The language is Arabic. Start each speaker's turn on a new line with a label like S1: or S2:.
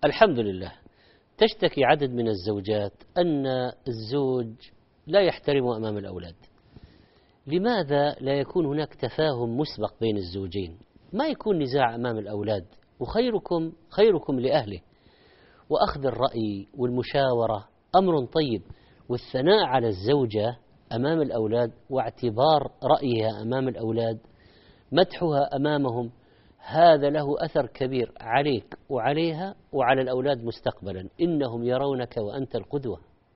S1: الحمد لله. تشتكي عدد من الزوجات أن الزوج لا يحترم أمام الأولاد. لماذا لا يكون هناك تفاهم مسبق بين الزوجين؟ ما يكون نزاع أمام الأولاد، وخيركم خيركم لأهله، وأخذ الرأي والمشاورة أمر طيب، والثناء على الزوجة أمام الأولاد واعتبار رأيها أمام الأولاد، مدحها أمامهم، هذا له أثر كبير عليك وعليها وعلى الأولاد مستقبلا، إنهم يرونك وأنت القدوة.